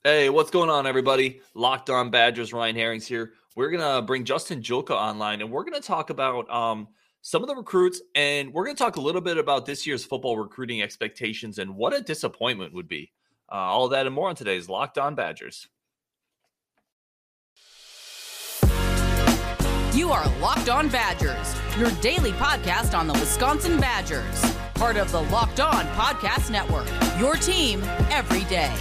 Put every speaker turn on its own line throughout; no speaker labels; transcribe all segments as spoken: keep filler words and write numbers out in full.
Hey, what's going on, everybody? Locked On Badgers, Ryan Herrings here. We're going to bring Justin Julka online, and we're going to talk about um, some of the recruits, and we're going to talk a little bit about this year's football recruiting expectations and what a disappointment would be. Uh, all of that and more on today's Locked On Badgers.
You are Locked On Badgers, your daily podcast on the Wisconsin Badgers. Part of the Locked On Podcast Network, your team every day.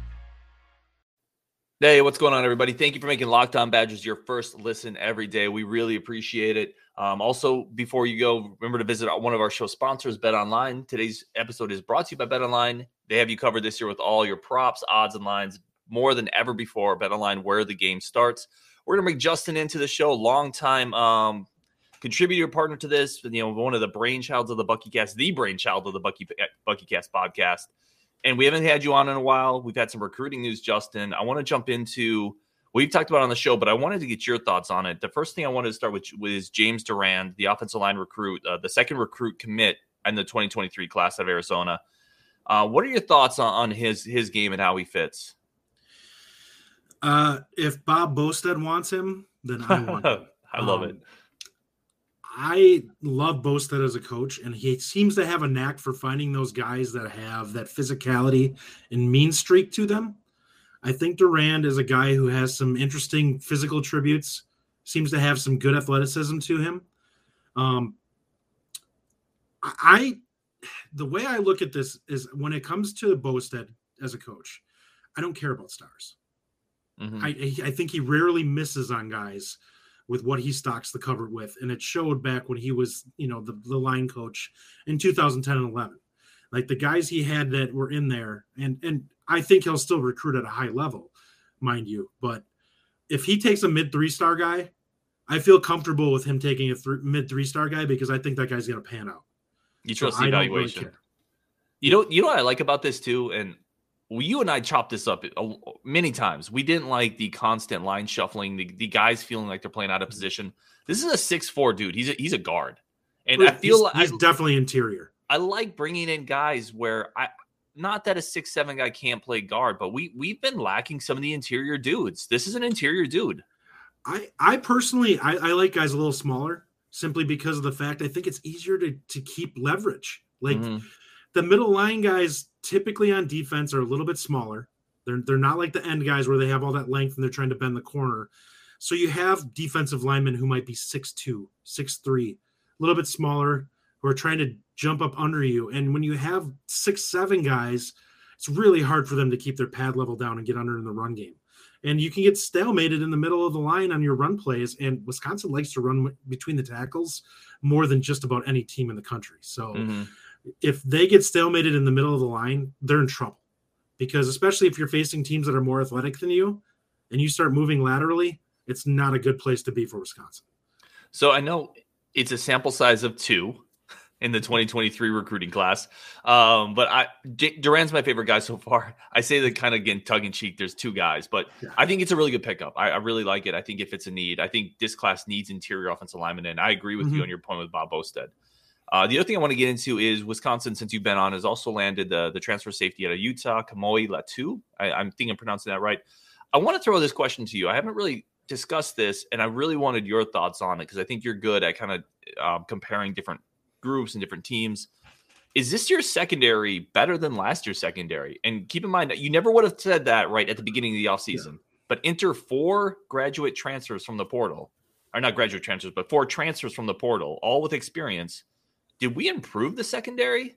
Hey, what's going on, everybody? Thank you for making Locked On Badgers your first listen every day. We really appreciate it. Um, also, before you go, remember to visit one of our show sponsors, BetOnline. Today's episode is brought to you by BetOnline. They have you covered this year with all your props, odds, and lines more than ever before. BetOnline, where the game starts. We're going to bring Justin into the show, longtime um, contributor, partner to this, you know, one of the brainchilds of the BuckyCast, the brainchild of the Bucky BuckyCast podcast. And we haven't had you on in a while. We've had some recruiting news, Justin. I want to jump into what we've talked about on the show, but I wanted to get your thoughts on it. The first thing I wanted to start with was James Durand, the offensive line recruit, uh, the second recruit commit in the twenty twenty-three class of Arizona. Uh, what are your thoughts on, on his his game and how he fits?
Uh, if Bob Bostad wants him, then I want him.
I love
um,
it.
I love Bostad as a coach, and he seems to have a knack for finding those guys that have that physicality and mean streak to them. I think Durand is a guy who has some interesting physical tributes, seems to have some good athleticism to him. Um, I, the way I look at this is when it comes to Bostad as a coach, I don't care about stars. Mm-hmm. I, I think he rarely misses on guys with what he stocks the cover with. And it showed back when he was, you know, the, the line coach in two thousand ten and eleven. Like the guys he had that were in there, and and I think he'll still recruit at a high level, mind you. But if he takes a mid three-star guy, I feel comfortable with him taking a th- mid three-star guy because I think that guy's going to pan out.
You trust
so
the evaluation. Really you know, you know what I like about this too, and well, you and I chopped this up many times. We didn't like the constant line shuffling, the, the guys feeling like they're playing out of position. This is a six foot four dude. He's a, he's a guard. And
he's,
I feel like
he's
I,
definitely interior.
I like bringing in guys where I not that a six seven guy can't play guard, but we we've been lacking some of the interior dudes. This is an interior dude.
I, I personally I, I like guys a little smaller simply because of the fact I think it's easier to to keep leverage. Like mm-hmm. the middle line guys typically on defense are a little bit smaller. They're they're not like the end guys where they have all that length and they're trying to bend the corner. So you have defensive linemen who might be six two, six three, a little bit smaller, who are trying to jump up under you. And when you have six seven guys, it's really hard for them to keep their pad level down and get under in the run game. And you can get stalemated in the middle of the line on your run plays. And Wisconsin likes to run between the tackles more than just about any team in the country. So mm-hmm. if they get stalemated in the middle of the line, they're in trouble. Because especially if you're facing teams that are more athletic than you and you start moving laterally, it's not a good place to be for Wisconsin.
So I know it's a sample size of two in the twenty twenty-three recruiting class. Um, but I J- Durand's my favorite guy so far. I say that kind of again, tongue in cheek. There's two guys, but yeah. I think it's a really good pickup. I, I really like it. I think if it's a need, I think this class needs interior offensive linemen. And I agree with mm-hmm. you on your point with Bob Bostad. Uh, the other thing I want to get into is Wisconsin, since you've been on, has also landed the, the transfer safety out of Utah, Kamoi Latu. I, I'm thinking I'm pronouncing that right. I want to throw this question to you. I haven't really discussed this, and I really wanted your thoughts on it because I think you're good at kind of uh, comparing different groups and different teams. Is this year's secondary better than last year's secondary? And keep in mind that you never would have said that right at the beginning of the offseason, yeah. but enter four graduate transfers from the portal, or not graduate transfers, but four transfers from the portal, all with experience. Did we improve the secondary?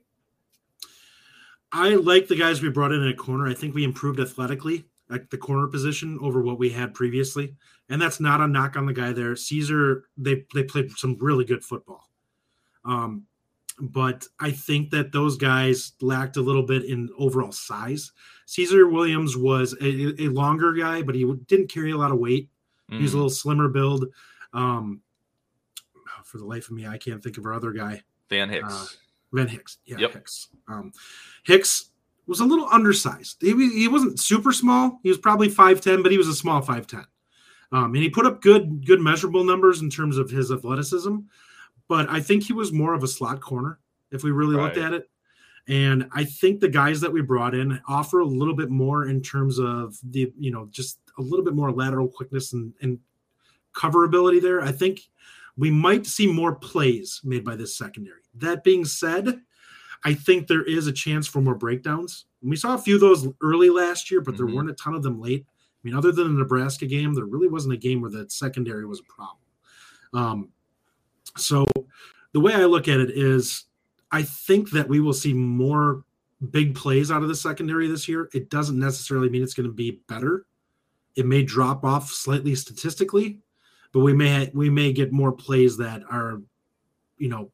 I like the guys we brought in at corner. I think we improved athletically at the corner position over what we had previously. And that's not a knock on the guy there. Caesar, they, they played some really good football. Um, but I think that those guys lacked a little bit in overall size. Caesar Williams was a, a longer guy, but he didn't carry a lot of weight. Mm. He was a little slimmer build. Um, for the life of me, I can't think of our other guy.
Van Hicks.
Uh, Van Hicks. Yeah,
yep.
Hicks. Um, Hicks was a little undersized. He, he wasn't super small. He was probably five ten, but he was a small five ten. Um, and he put up good, good measurable numbers in terms of his athleticism. But I think he was more of a slot corner if we really right. looked at it. And I think the guys that we brought in offer a little bit more in terms of the, you know, just a little bit more lateral quickness and, and coverability there. I think we might see more plays made by this secondary. That being said, I think there is a chance for more breakdowns. We saw a few of those early last year, but there mm-hmm. weren't a ton of them late. I mean, other than the Nebraska game, there really wasn't a game where the secondary was a problem. Um, so the way I look at it is I think that we will see more big plays out of the secondary this year. It doesn't necessarily mean it's going to be better. It may drop off slightly statistically, but we may ha- we may get more plays that are, you know,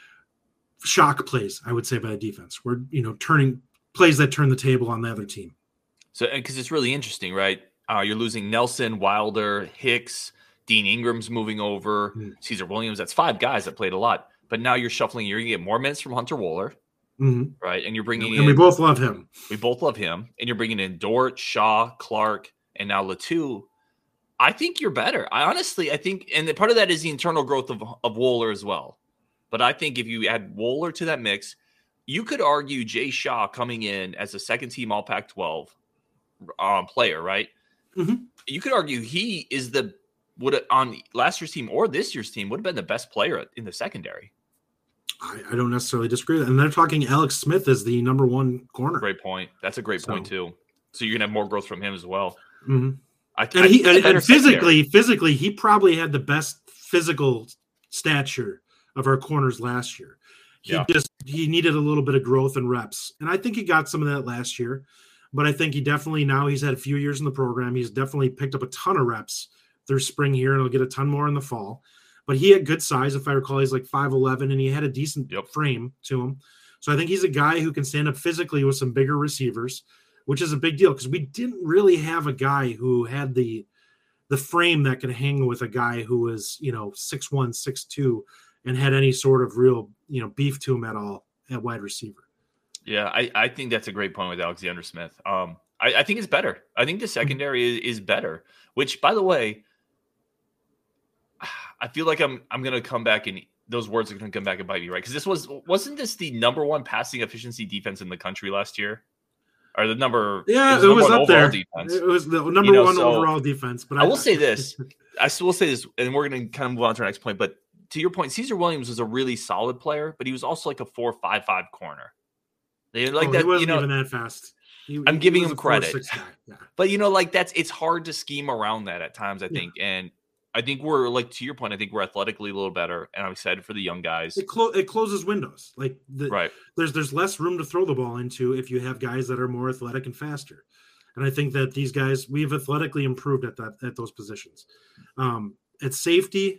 shock plays, I would say, by the defense. We're, you know, turning plays that turn the table on the other team.
So, because it's really interesting, right? Uh, you're losing Nelson, Wilder, Hicks, Dean Ingram's moving over, mm-hmm. Caesar Williams. That's five guys that played a lot. But now you're shuffling. You're going to get more minutes from Hunter Wohler, mm-hmm. right? And you're bringing
and
in.
And we both love him.
We both love him. And you're bringing in Dort, Shaw, Clark, and now Latu. I think you're better. I honestly, I think, and the, part of that is the internal growth of, of Wohler as well. But I think if you add Wohler to that mix, you could argue Jay Shaw coming in as a second-team All Pac twelve um, player, right? Mm-hmm. You could argue he is the would on last year's team or this year's team would have been the best player in the secondary.
I, I don't necessarily disagree. And they're talking Alex Smith as the number one corner.
Great point. That's a great so. point too. So you're gonna have more growth from him as well.
Mm-hmm. I, and, I, he, and, and physically, secondary. physically, he probably had the best physical stature of our corners last year. He yeah. just he needed a little bit of growth and reps, and I think he got some of that last year. But I think he definitely now he's had a few years in the program. He's definitely picked up a ton of reps through spring here, and he'll get a ton more in the fall. But he had good size, if I recall. He's like five eleven, and he had a decent yep. frame to him. So I think he's a guy who can stand up physically with some bigger receivers, which is a big deal because we didn't really have a guy who had the the frame that could hang with a guy who was, you know, six one, six two, and had any sort of real, you know, beef to him at all at wide receiver.
Yeah, I, I think that's a great point with Alexander Smith. Um, I, I think it's better. I think the secondary is, is better, which, by the way, I feel like I'm I'm going to come back and those words are going to come back and bite me, right? Because this was, wasn't this the number one passing efficiency defense in the country last year? Or the number,
yeah, it was, it was up there. Defense. It was the number you know, one so overall defense. But
I, I will say this. I still will say this, and we're going to kind of move on to our next point. But to your point, Caesar Williams was a really solid player, but he was also like a four five five corner. They like
oh,
that,
he wasn't
you know,
even that fast. He,
I'm
he
giving him credit,
yeah.
But you know, like that's it's hard to scheme around that at times. I think, yeah. and I think we're like to your point. I think we're athletically a little better, and I'm excited for the young guys.
It, clo- it closes windows. Like the,
right.
There's there's less room to throw the ball into if you have guys that are more athletic and faster. And I think that these guys we've athletically improved at that at those positions. Um, at safety,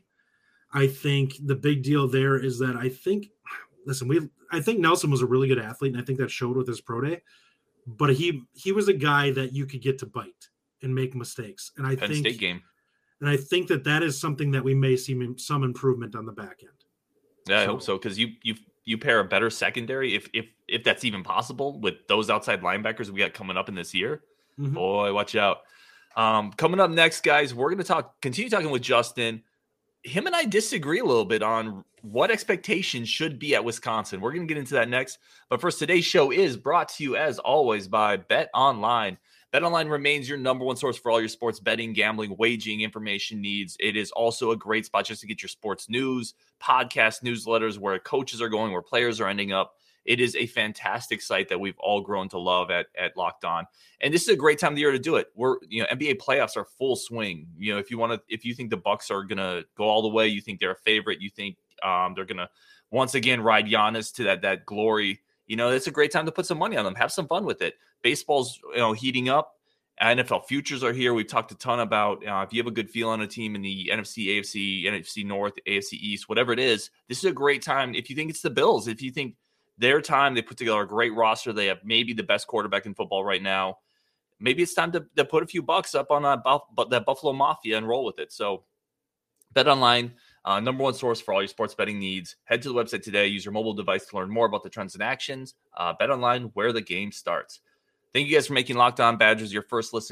I think the big deal there is that I think. Listen, we I think Nelson was a really good athlete, and I think that showed with his pro day. But he he was a guy that you could get to bite and make mistakes, and I
Penn
think
State game.
And I think that that is something that we may see some improvement on the back end.
Yeah, so. I hope so because you you you pair a better secondary if if if that's even possible with those outside linebackers we got coming up in this year. Mm-hmm. Boy, watch out! Um, coming up next, guys, we're going to talk continue talking with Justin. Him and I disagree a little bit on what expectations should be at Wisconsin. We're going to get into that next. But first, today's show is brought to you, as always, by BetOnline. BetOnline remains your number one source for all your sports betting, gambling, wagering information needs. It is also a great spot just to get your sports news, podcast newsletters, where coaches are going, where players are ending up. It is a fantastic site that we've all grown to love at, at Locked On. And this is a great time of the year to do it. We're, you know, N B A playoffs are full swing. You know, if you want to, if you think the Bucks are going to go all the way, you think they're a favorite, you think um, they're going to once again ride Giannis to that, that glory, you know, it's a great time to put some money on them. Have some fun with it. Baseball's, you know, heating up. N F L futures are here. We've talked a ton about uh, if you have a good feel on a team in the N F C, A F C, N F C North, A F C East, whatever it is, this is a great time. If you think it's the Bills, if you think their time, they put together a great roster. They have maybe the best quarterback in football right now. Maybe it's time to, to put a few bucks up on that, that Buffalo Mafia and roll with it. So BetOnline, uh, number one source for all your sports betting needs. Head to the website today. Use your mobile device to learn more about the trends and actions. Uh, BetOnline, where the game starts. Thank you guys for making Locked On Badgers your first listen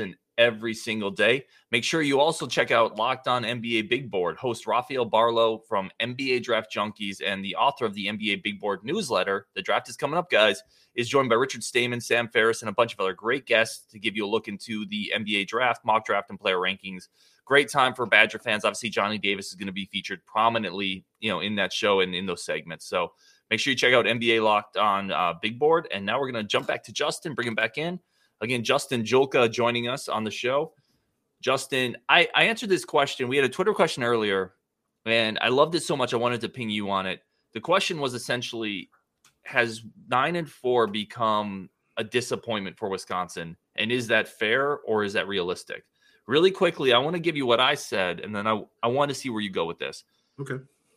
every single day. Make sure you also check out Locked On N B A Big Board. Host Rafael Barlow from N B A Draft Junkies and the author of the N B A Big Board newsletter, The Draft is Coming Up, guys, is joined by Richard Stamen, Sam Ferris, and a bunch of other great guests to give you a look into the N B A draft, mock draft, and player rankings. Great time for Badger fans. Obviously, Johnny Davis is going to be featured prominently, you know, in that show and in those segments. So make sure you check out N B A Locked On uh, Big Board. And now we're going to jump back to Justin, bring him back in. Again, Justin Julka joining us on the show. Justin, I, I answered this question. We had a Twitter question earlier, and I loved it so much I wanted to ping you on it. The question was essentially, has nine and four become a disappointment for Wisconsin? And is that fair or is that realistic? Really quickly, I want to give you what I said, and then I, I want to see where you go with this.
Okay.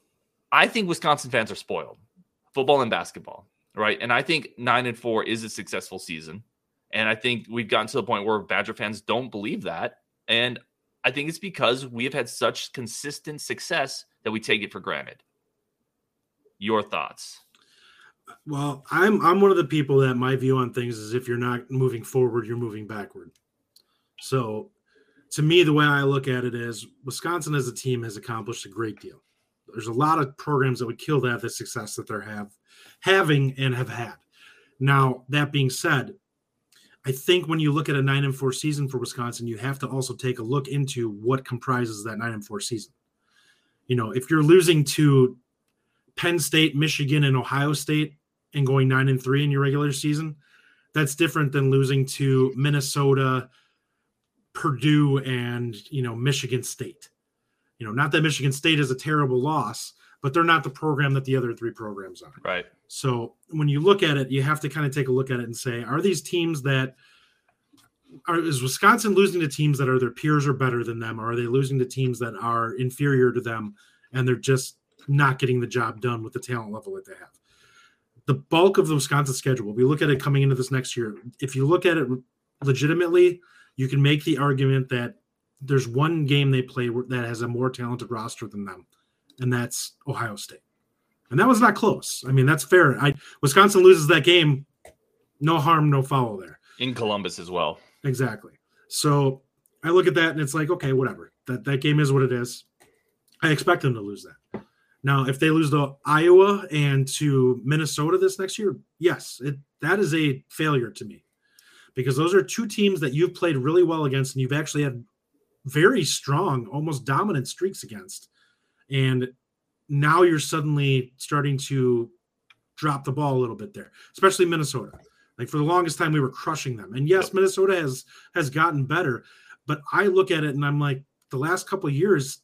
I think Wisconsin fans are spoiled, football and basketball, right? And I think nine and four is a successful season. And I think we've gotten to the point where Badger fans don't believe that. And I think it's because we have had such consistent success that we take it for granted. Your thoughts?
Well, I'm I'm one of the people that my view on things is if you're not moving forward, you're moving backward. So to me, the way I look at it is Wisconsin as a team has accomplished a great deal. There's a lot of programs that would kill to have the success that they're have having and have had. Now, that being said, I think when you look at a nine and four season for Wisconsin, you have to also take a look into what comprises that nine and four season. You know, if you're losing to Penn State, Michigan, and Ohio State and going nine and three in your regular season, that's different than losing to Minnesota, Purdue, and, you know, Michigan State. You know, not that Michigan State is a terrible loss, but they're not the program that the other three programs are.
Right.
So when you look at it, you have to kind of take a look at it and say, are these teams that are, is Wisconsin losing to teams that are their peers or better than them? Or are they losing to teams that are inferior to them and they're just not getting the job done with the talent level that they have? The bulk of the Wisconsin schedule, we look at it coming into this next year. If you look at it legitimately, you can make the argument that there's one game they play that has a more talented roster than them, and that's Ohio State. And that was not close. I mean, that's fair. I, Wisconsin loses that game, no harm, no foul there.
In Columbus as well.
Exactly. So I look at that, and it's like, okay, whatever. That, that game is what it is. I expect them to lose that. Now, if they lose to Iowa and to Minnesota this next year, yes, it, that is a failure to me. Because those are two teams that you've played really well against, and you've actually had very strong, almost dominant streaks against. And now you're suddenly starting to drop the ball a little bit there, especially Minnesota. Like for the longest time, we were crushing them. And yes, Minnesota has has gotten better, but I look at it and I'm like, the last couple of years,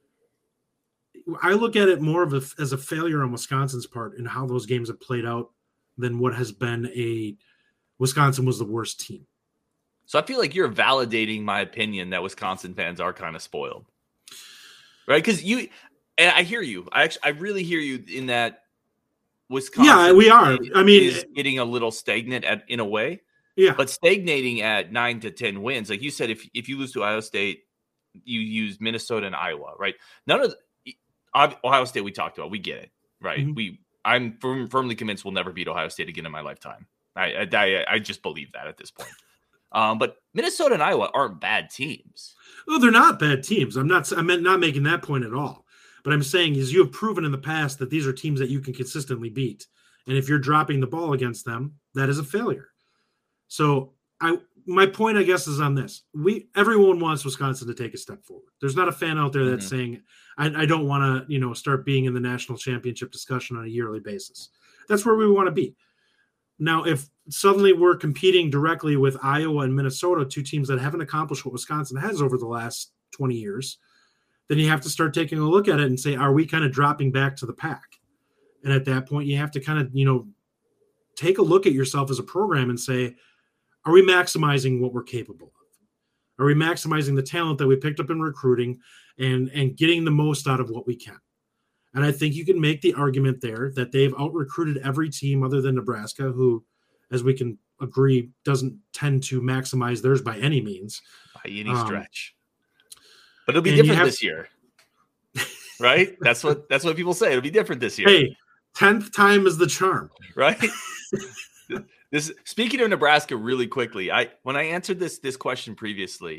I look at it more of a, as a failure on Wisconsin's part in how those games have played out than what has been a Wisconsin was the worst team.
So I feel like you're validating my opinion that Wisconsin fans are kind of spoiled, right? Because you, and I hear you. I actually, I really hear you in that Wisconsin.
Yeah, we are. I mean,
is getting a little stagnant at, in a way.
Yeah,
but stagnating at nine to ten wins, like you said, if if you lose to Ohio State, you use Minnesota and Iowa, right? None of the, Ohio State we talked about, we get it, right? Mm-hmm. We, I'm firm, firmly convinced we'll never beat Ohio State again in my lifetime. I I, I just believe that at this point. Um, but Minnesota and Iowa aren't bad teams.
Oh, they're not bad teams. I'm not. I'm not making that point at all. But I'm saying is you have proven in the past that these are teams that you can consistently beat, and if you're dropping the ball against them, that is a failure. So I, my point, I guess, is on this: we everyone wants Wisconsin to take a step forward. There's not a fan out there that's mm-hmm. saying, "I, I don't want to, you know, start being in the national championship discussion on a yearly basis." That's where we want to be. Now, if suddenly we're competing directly with Iowa and Minnesota, two teams that haven't accomplished what Wisconsin has over the last twenty years, then you have to start taking a look at it and say, are we kind of dropping back to the pack? And at that point, you have to kind of, you know, take a look at yourself as a program and say, are we maximizing what we're capable of? Are we maximizing the talent that we picked up in recruiting and, and getting the most out of what we can? And I think you can make the argument there that they've out-recruited every team other than Nebraska, who, as we can agree, doesn't tend to maximize theirs by any means.
By any um, stretch. But it'll be different have, this year. Right? That's what that's what people say. It'll be different this year.
Hey, tenth time is the charm.
Right? This speaking of Nebraska really quickly, I when I answered this this question previously,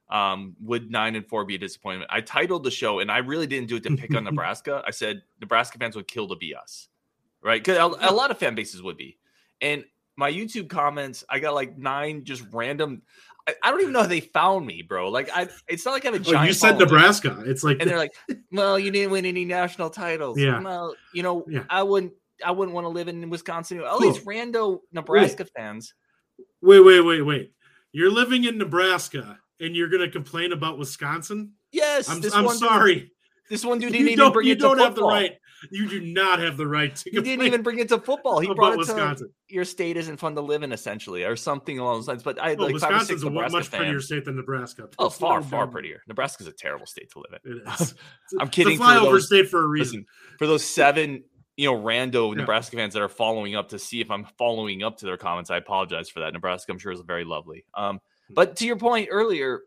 Um, would nine and four be a disappointment? I titled the show, and I really didn't do it to pick on Nebraska. I said Nebraska fans would kill to be us, right? Because a, a lot of fan bases would be. And my YouTube comments, I got like nine just random. I, I don't even know how they found me, bro. Like, I, it's not like I have a giant.
Oh, you said
following.
Nebraska. It's like,
and they're like, well, you didn't win any national titles.
Yeah.
Well, you know,
yeah.
I wouldn't. I wouldn't want to live in Wisconsin. All
cool.
these rando Nebraska
wait.
fans.
Wait, wait, wait, wait. You're living in Nebraska. And you're going to complain about Wisconsin?
Yes.
I'm,
this
I'm
one
sorry.
Dude, this one dude didn't
you
even bring
you
it to
don't
football.
have the right. You do not have the right to
He didn't even bring it to football. He brought it
Wisconsin.
to your state isn't fun to live in, essentially, or something along those lines. But I
well,
like
Wisconsin's
five or six
a
Nebraska
much prettier
fans.
state than Nebraska.
Oh,
It's
far,
no
far
dumb.
prettier. Nebraska's a terrible state to live in.
It is.
I'm kidding.
It's a flyover
for those,
state for a reason.
Listen, for those seven, you know, rando
Yeah.
Nebraska fans that are following up to see if I'm following up to their comments, I apologize for that. Nebraska, I'm sure, is very lovely. Um, but to your point earlier,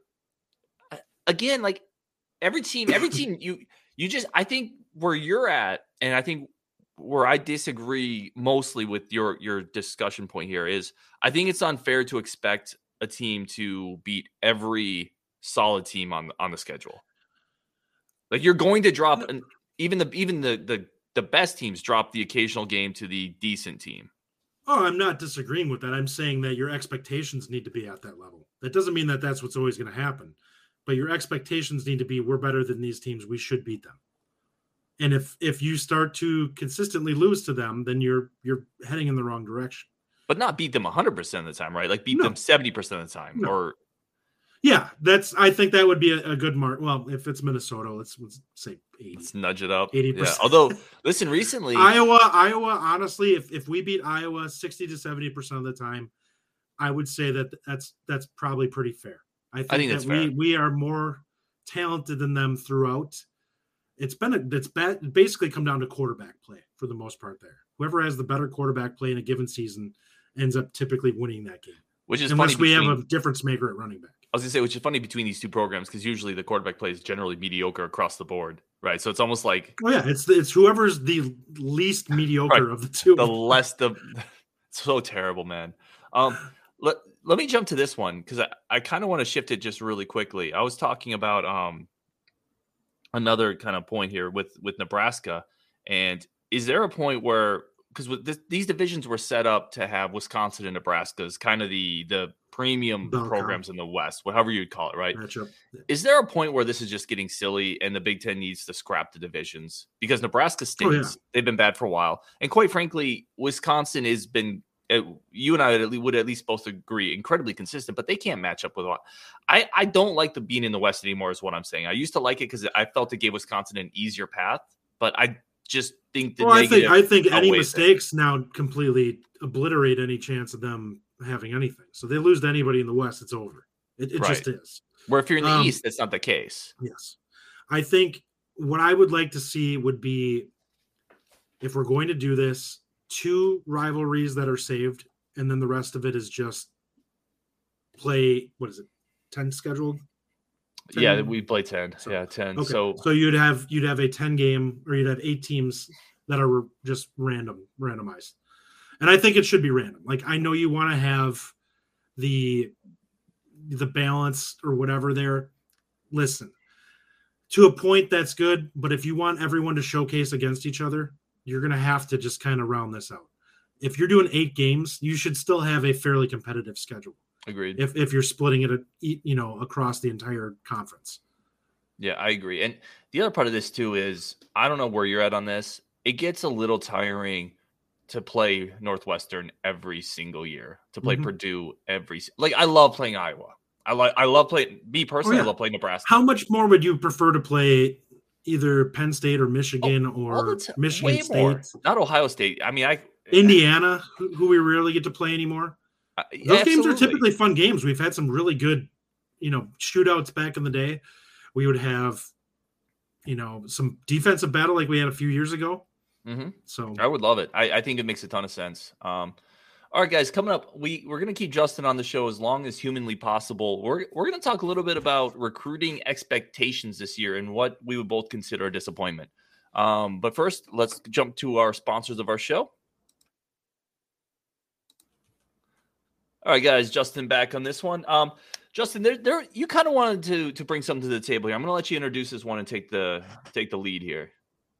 again, like every team, every team, you you just, I think where you're at, and I think where I disagree mostly with your your discussion point here is, I think it's unfair to expect a team to beat every solid team on on the schedule. Like you're going to drop, an, even the even the the the best teams drop the occasional game to the decent team.
Oh, I'm not disagreeing with that. I'm saying that your expectations need to be at that level. That doesn't mean that that's what's always going to happen. But your expectations need to be, we're better than these teams. We should beat them. And if if you start to consistently lose to them, then you're you're heading in the wrong direction.
But not beat them one hundred percent of the time, right? Like beat
No.
them seventy percent of the time.
No.
Or
Yeah, that's. I think that would be a, a good mark. Well, if it's Minnesota, let's, let's say eighty.
Let's nudge it up.
eighty
Yeah.
percent.
Although, listen, recently.
Iowa, Iowa, honestly, if, if we beat Iowa sixty to seventy percent of the time, I would say that that's that's probably pretty fair. I think,
I think
that
that's
we,
fair.
we are more talented than them throughout. It's been a, it's bad, basically come down to quarterback play for the most part there. Whoever has the better quarterback play in a given season ends up typically winning that game.
Which is
Unless
funny
we
between,
have a difference maker at running back.
I was gonna say, which is funny between these two programs, because usually the quarterback play is generally mediocre across the board, right? So it's almost like
Oh yeah, it's it's whoever's the least mediocre
Right.
of the two.
the less the so terrible, man. Um, let let me jump to this one because I, I kind of want to shift it just really quickly. I was talking about um another kind of point here with with Nebraska, and is there a point where, because with this, these divisions were set up to have Wisconsin and Nebraska as kind of the the premium
Bell cow.
programs in the West, whatever you'd call it, right?
matchup.
Is there a point where this is just getting silly and the Big Ten needs to scrap the divisions? Because Nebraska stinks.
Oh, yeah.
They've been bad for a while. And quite frankly, Wisconsin has been, uh, you and I would at least both agree, incredibly consistent, but they can't match up with a lot. I, I don't like the being in the West anymore is what I'm saying. I used to like it because I felt it gave Wisconsin an easier path, but I just think the
Well, I think
negative
I think any
outweighs it.
mistakes now completely obliterate any chance of them having anything. So they lose to anybody in the West, it's over. It, it just is.
Where if you're in the
Um,
East, that's not the case.
Yes. I think what I would like to see would be, if we're going to do this, two rivalries that are saved, and then the rest of it is just play, what is it, ten scheduled? ten?
Yeah, we play ten.
So-
yeah, ten.
Okay.
So,
So you'd have you'd have a ten game, or you'd have eight teams that are just random, randomized. And I think it should be random. Like, I know you want to have the the balance or whatever there. Listen, to a point that's good, but if you want everyone to showcase against each other, you're going to have to just kind of round this out. If you're doing eight games, you should still have a fairly competitive schedule.
agreed.
If if you're splitting it, you know, across the entire conference.
Yeah, I agree. And the other part of this too is, I don't know where you're at on this. It gets a little tiring to play Northwestern every single year, to play
Mhm.
Purdue every like I love playing Iowa. I like I love playing me personally,
Oh, yeah.
I love playing Nebraska.
How much more would you prefer to play either Penn State or Michigan
All
or
the ti-
Michigan
way
State,
more. Not Ohio State. I mean, I
Indiana, who, who we rarely get to play anymore?
I-
Those games are
absolutely.
typically fun games. We've had some really good, you know, shootouts back in the day. We would have, you know, some defensive battle like we had a few years ago.
Mhm.
So
I would love it. I, I think it makes a ton of sense. Um, all right, guys, coming up, we we're gonna keep Justin on the show as long as humanly possible. We're we're gonna talk a little bit about recruiting expectations this year and what we would both consider a disappointment. Um, but first, let's jump to our sponsors of our show. All right, guys, Justin back on this one. Um, Justin, there, there, you kind of wanted to to bring something to the table here. I'm going to let you introduce this one and take the take the lead here.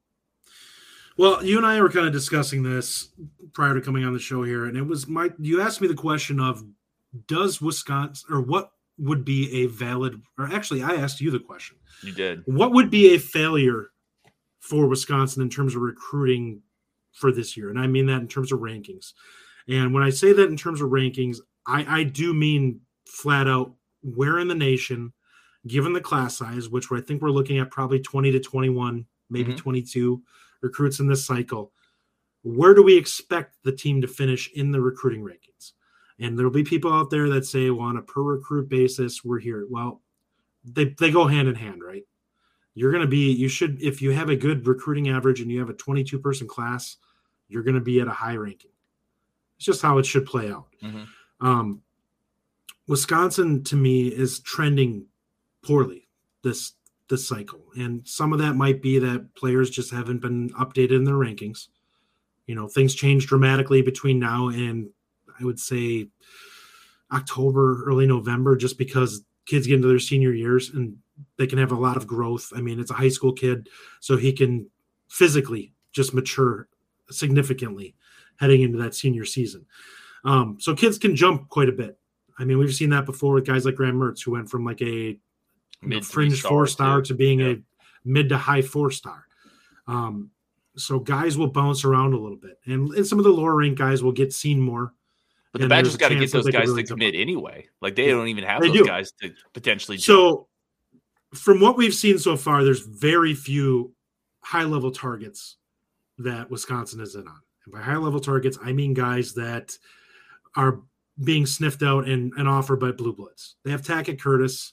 Well, you and I were kind of discussing this prior to coming on the show here, and it was my. You asked me the question of, does Wisconsin or what would be a valid? Or actually, I asked you the question.
You did.
What would be a failure for Wisconsin in terms of recruiting for this year? And I mean that in terms of rankings. And when I say that in terms of rankings, I, I do mean flat out where in the nation, given the class size, which I think we're looking at probably twenty to twenty-one, maybe mm-hmm. twenty-two recruits in this cycle, where do we expect the team to finish in the recruiting rankings? And there'll be people out there that say, well, on a per recruit basis, we're here. Well, they, they go hand in hand, right? You're going to be, you should, if you have a good recruiting average and you have a twenty-two person class, you're going to be at a high ranking. It's just how it should play out. Mm-hmm. Um, Wisconsin, to me, is trending poorly this this cycle. And some of that might be that players just haven't been updated in their rankings. You know, things change dramatically between now and, I would say, October, early November, just because kids get into their senior years and they can have a lot of growth. I mean, it's a high school kid, so he can physically just mature significantly heading into that senior season. Um, so kids can jump quite a bit. I mean, we've seen that before with guys like Graham Mertz, who went from like a you know, fringe four star to being yeah. a mid to high four star. Um, so guys will bounce around a little bit, and, and some of the lower ranked guys will get seen more.
But the Badgers got to get those guys really to commit anyway. Like they yeah. don't even have
they
those
do.
guys to potentially jump.
So from what we've seen so far, there's very few high level targets that Wisconsin is in on. And by high level targets, I mean guys that are being sniffed out and, and offered by Blue Bloods. They have Tackett Curtis,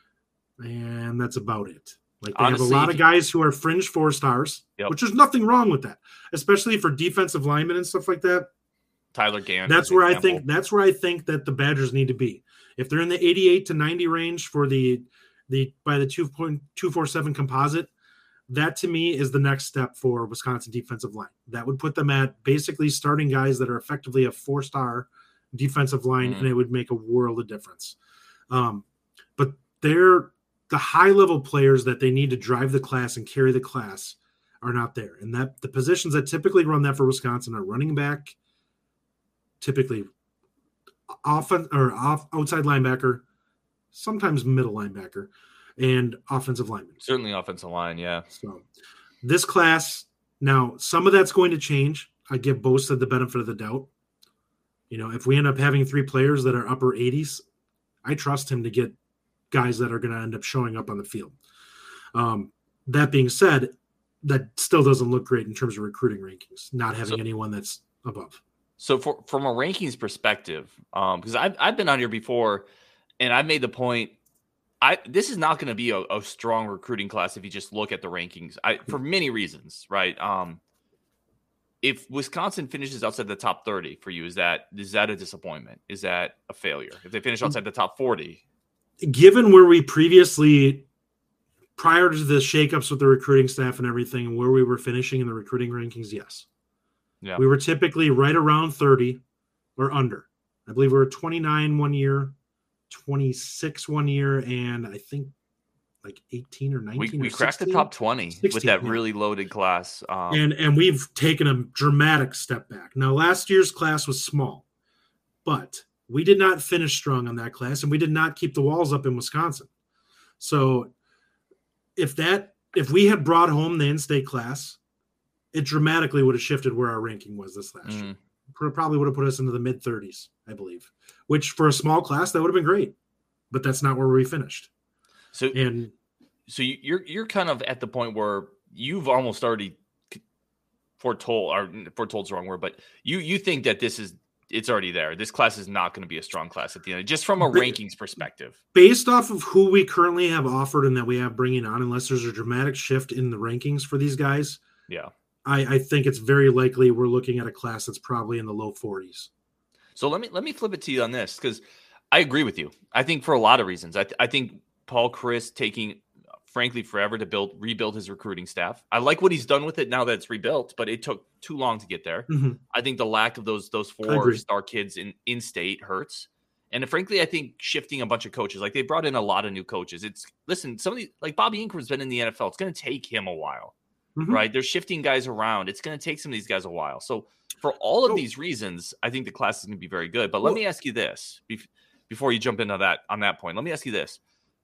and that's about it. Like they Honestly, have a lot of guys who are fringe four stars, yep. which there's nothing wrong with that, especially for defensive linemen and stuff like that.
Tyler Gant.
That's where example. I think that's where I think that the Badgers need to be. If they're in the eighty-eight to ninety range for the the by the two point two four seven composite, that to me is the next step for Wisconsin defensive line. That would put them at basically starting guys that are effectively a four star defensive line, mm. and it would make a world of difference. Um, but they're the high level players that they need to drive the class and carry the class are not there. And that the positions that typically run that for Wisconsin are running back, typically offense or off outside linebacker, sometimes middle linebacker, and offensive lineman.
Certainly offensive line. Yeah.
So this class now, some of that's going to change. I give Bosa the benefit of the doubt. You know, if we end up having three players that are upper eighties, I trust him to get guys that are going to end up showing up on the field. Um, that being said, that still doesn't look great in terms of recruiting rankings, not having so, anyone that's above.
So for, from a rankings perspective, um, because I've, I've been on here before and I've made the point, I this is not going to be a, a strong recruiting class if you just look at the rankings I, for many reasons, right? Um, if Wisconsin finishes outside the top thirty for you, is that is that a disappointment? Is that a failure? If they finish outside the top forty?
Given where we previously, prior to the shakeups with the recruiting staff and everything, and where we were finishing in the recruiting rankings, yes.
Yeah.
We were typically right around thirty or under. I believe we were twenty-nine one year, twenty-six one year, and I think like eighteen or nineteen.
We, we
or
cracked
sixteen?
the top twenty sixteen, with that
yeah.
really loaded class. Um,
and and we've taken a dramatic step back. Now, last year's class was small, but we did not finish strong on that class, and we did not keep the walls up in Wisconsin. So if that if we had brought home the in-state class, it dramatically would have shifted where our ranking was this last mm-hmm. year. Probably would have put us into the mid-thirties, I believe, which for a small class, that would have been great. But that's not where we finished.
So
and
so you're you're kind of at the point where you've almost already foretold, or foretold's the wrong word, but you you think that this is it's already there. This class is not going to be a strong class at the end, just from a but, rankings perspective.
Based off of who we currently have offered and that we have bringing on, unless there's a dramatic shift in the rankings for these guys,
yeah,
I, I think it's very likely we're looking at a class that's probably in the low forties.
So let me let me flip it to you on this, because I agree with you. I think for a lot of reasons. I th- I think Paul Chryst taking, frankly, forever to build rebuild his recruiting staff. I like what he's done with it now that it's rebuilt, but it took too long to get there.
Mm-hmm.
I think the lack of those those four star kids in in state hurts, And frankly, I think shifting a bunch of coaches, like they brought in a lot of new coaches. It's listen, some of the, like Bobby Ingram's been in the N F L. It's going to take him a while, mm-hmm. right? They're shifting guys around. It's going to take some of these guys a while. So for all of oh. these reasons, I think the class is going to be very good. But let well, me ask you this before you jump into that on that point. Let me ask you this.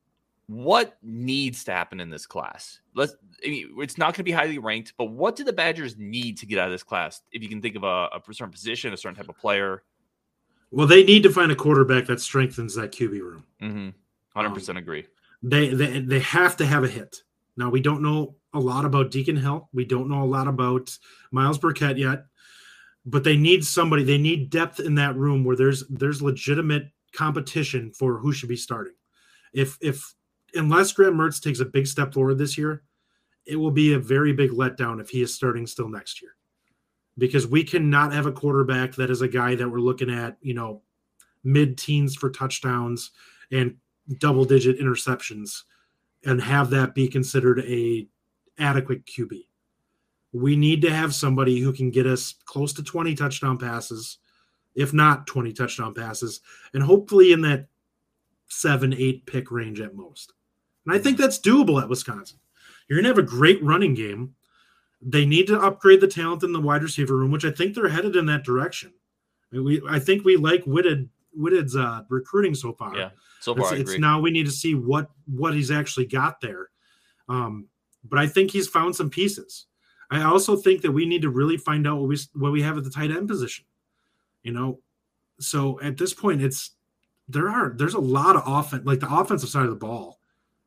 What needs to happen in this class? Let's. I mean, it's not going to be highly ranked, but what do the Badgers need to get out of this class? If you can think of a, a certain position, a certain type of player.
Well, they need to find a quarterback that strengthens that Q B room.
Mm-hmm. one hundred percent um, agree.
They, they they have to have a hit. Now, we don't know a lot about Deacon Hill. We don't know a lot about Miles Burkett yet, but they need somebody. They need depth in that room where there's there's legitimate competition for who should be starting. If if unless Graham Mertz takes a big step forward this year, it will be a very big letdown if he is starting still next year. Because we cannot have a quarterback that is a guy that we're looking at, you know, mid-teens for touchdowns and double-digit interceptions and have that be considered a adequate Q B. We need to have somebody who can get us close to twenty touchdown passes, if not twenty touchdown passes, and hopefully in that seven, eight pick range at most. And I think that's doable at Wisconsin. You're going to have a great running game. They need to upgrade the talent in the wide receiver room, which I think they're headed in that direction. I, mean, we, I think we like Whitted, Whitted's uh, recruiting so far.
Yeah, so far
it's,
I agree.
It's now we need to see what what he's actually got there. Um, but I think he's found some pieces. I also think that we need to really find out what we what we have at the tight end position. You know, so at this point, it's there are there's a lot of offense. Like the offensive side of the ball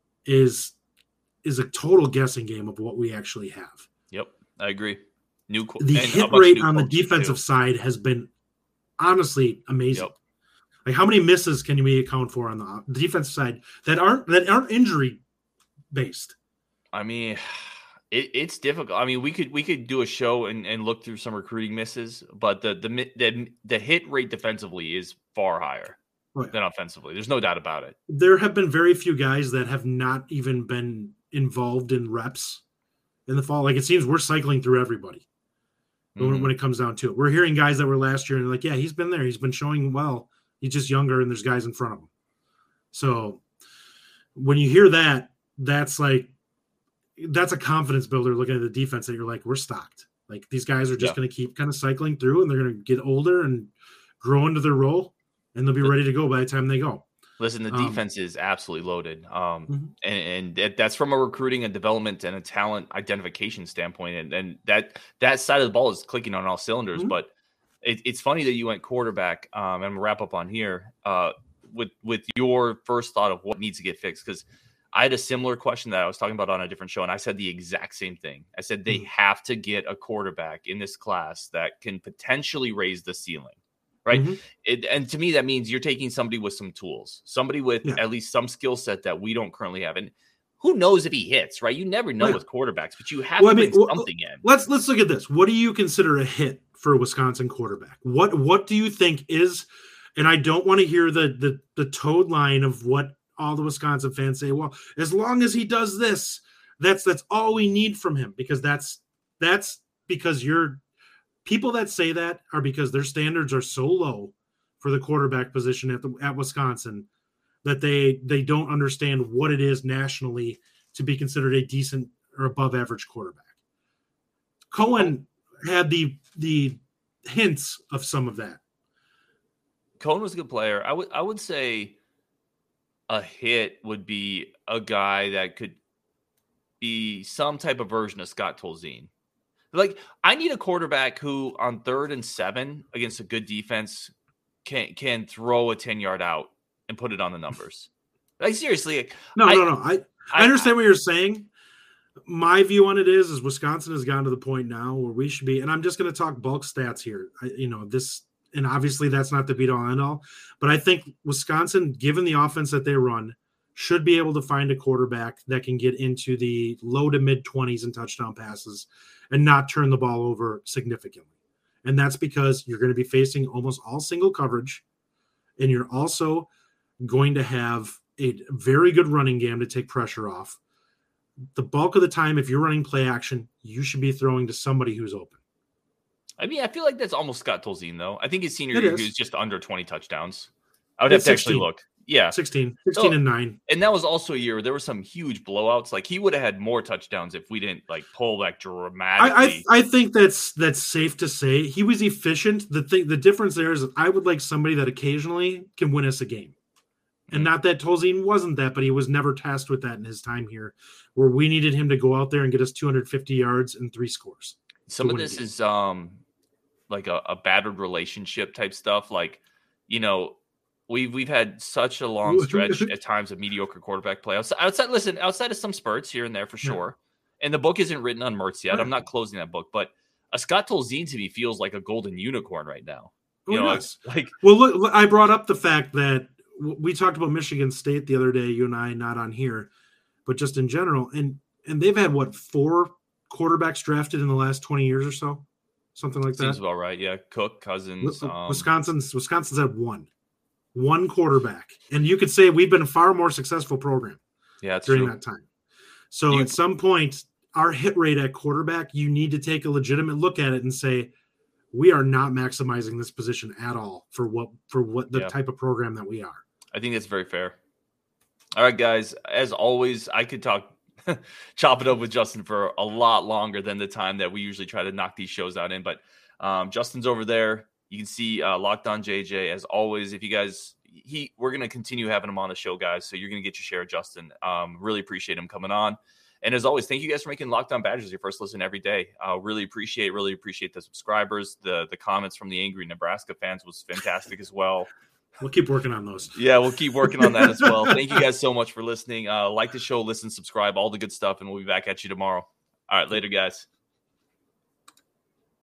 is is a total guessing game of what we actually have.
Yep, I agree. New co-
the hit rate on the defensive too. side has been honestly amazing. Yep. Like how many misses can we account for on the, the defensive side that aren't that aren't injury based?
I mean, it, it's difficult. I mean, we could we could do a show and, and look through some recruiting misses, but the the the, the hit rate defensively is far higher right. than offensively. There's no doubt about it.
There have been very few guys that have not even been involved in reps in the fall. Like it seems we're cycling through everybody mm-hmm. when, when it comes down to it. We're hearing guys that were last year and like, yeah, he's been there. He's been showing well. He's just younger and there's guys in front of him. So when you hear that, that's like, that's a confidence builder looking at the defense that you're like, we're stocked. Like these guys are just yeah. going to keep kind of cycling through and they're going to get older and grow into their role and they'll be ready to go by the time they go.
Listen, the defense um, is absolutely loaded. Um,
mm-hmm.
and, and that's from a recruiting and development and a talent identification standpoint. And, and that, that side of the ball is clicking on all cylinders, mm-hmm. but it, it's funny that you went quarterback. Um, and I'm gonna wrap up on here uh, with, with your first thought of what needs to get fixed. Cause I had a similar question that I was talking about on a different show. And I said the exact same thing. I said, they mm-hmm. have to get a quarterback in this class that can potentially raise the ceiling. Right. Mm-hmm. It, and to me, that means you're taking somebody with some tools, somebody with yeah. at least some skill set that we don't currently have. And who knows if he hits, right? You never know yeah. with quarterbacks, but you have well, to I mean, bring something
well,
in.
Let's let's look at this. What do you consider a hit for a Wisconsin quarterback? What what do you think is, and I don't want to hear the the the toad line of what all the Wisconsin fans say, well, as long as he does this, that's that's all we need from him, because that's that's because you're people that say that are because their standards are so low for the quarterback position at the, at Wisconsin that they they don't understand what it is nationally to be considered a decent or above average quarterback. Cohen had the the hints of some of that.
Cohen was a good player. I would I would say a hit would be a guy that could be some type of version of Scott Tolzien. Like, I need a quarterback who on third and seven against a good defense can can throw a ten-yard out and put it on the numbers. Like, seriously.
No, I, no, no. I, I, I understand I, what you're saying. My view on it is, is Wisconsin has gotten to the point now where we should be, and I'm just going to talk bulk stats here. I, you know, this, and obviously that's not the be-all end-all, but I think Wisconsin, given the offense that they run, should be able to find a quarterback that can get into the low to mid-twenties in touchdown passes and not turn the ball over significantly. And that's because you're going to be facing almost all single coverage, and you're also going to have a very good running game to take pressure off. The bulk of the time, if you're running play action, you should be throwing to somebody who's open.
I mean, I feel like that's almost Scott Tolzien, though. I think his senior year, he was just under twenty touchdowns. I would have to actually look. Yeah.
sixteen, sixteen
so,
and nine.
And that was also a year where there were some huge blowouts. Like he would have had more touchdowns if we didn't like pull back dramatically.
I, I I think that's that's safe to say. He was efficient. The thing the difference there is I would like somebody that occasionally can win us a game. And not that Tolzien wasn't that, but he was never tasked with that in his time here, where we needed him to go out there and get us two hundred fifty yards and three scores.
Some of this is um like a, a battered relationship type stuff. Like, you know, we've we've had such a long stretch at times of mediocre quarterback play. Outside, outside listen, outside of some spurts here and there for sure. Yeah. And the book isn't written on Mertz yet. Right. I'm not closing that book, but a Scott Tolzien to me feels like a golden unicorn right now. You oh, know,
yes.
it's like
well, look, I brought up the fact that we talked about Michigan State the other day, you and I, not on here, but just in general. And and they've had, what, four quarterbacks drafted in the last twenty years or so? Something like that?
Seems about right, yeah. Cook, Cousins. Um,
Wisconsin's Wisconsin's had one. One quarterback. And you could say we've been a far more successful program
yeah, that's
during
true.
that time. So you, at some point, our hit rate at quarterback, you need to take a legitimate look at it and say, we are not maximizing this position at all for what for what the yeah. type of program that we are.
I think that's very fair. All right, guys. As always, I could talk, chop it up with Justin for a lot longer than the time that we usually try to knock these shows out in. But um, Justin's over there. You can see uh, Locked On J J. As always, if you guys, he, we're going to continue having him on the show, guys. So you're going to get your share of Justin. Um, really appreciate him coming on. And as always, thank you guys for making Locked On Badgers your first listen every day. Uh, really appreciate, really appreciate the subscribers. The the comments from the angry Nebraska fans was fantastic as well.
We'll keep working on those.
Yeah, we'll keep working on that as well. Thank you guys so much for listening. Uh, like the show, listen, subscribe, all the good stuff, and we'll be back at you tomorrow. All right, later, guys.